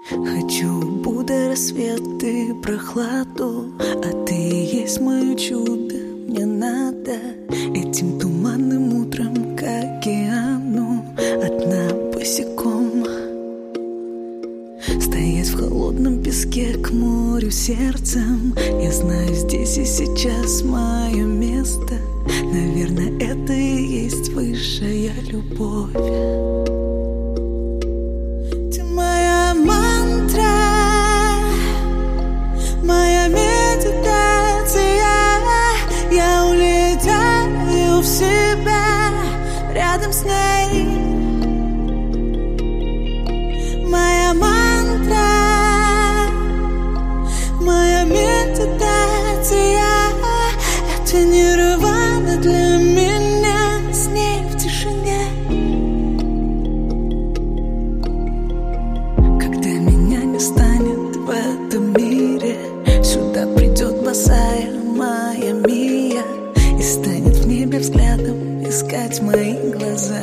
Хочу Будда, рассвет и прохладу, а ты и есть мое чудо. Мне надо этим туманным утром к океану одна босиком стоять в холодном песке к морю сердцем. Я знаю, здесь и сейчас мое место. Наверное, это и есть высшая любовь. Ты моя мантра, моя медитация. Я улетаю в себя рядом с ней. Моя мантра, моя медитация. Это нирвана для меня, с ней в тишине. Когда меня не станет в этом мире, сюда придет босая моя Мия и станет в небе взглядом искать мои глаза.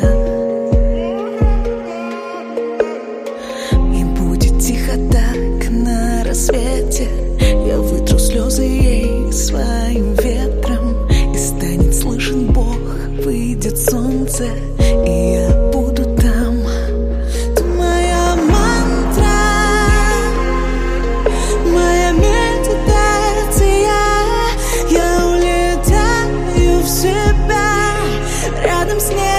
И будет тихо так на рассвете. Я вытру слезы ей своим ветром, и станет слышен Бог, выйдет солнце, и я буду там. Ты моя мантра, моя медитация. Я улетаю в себя рядом с ней.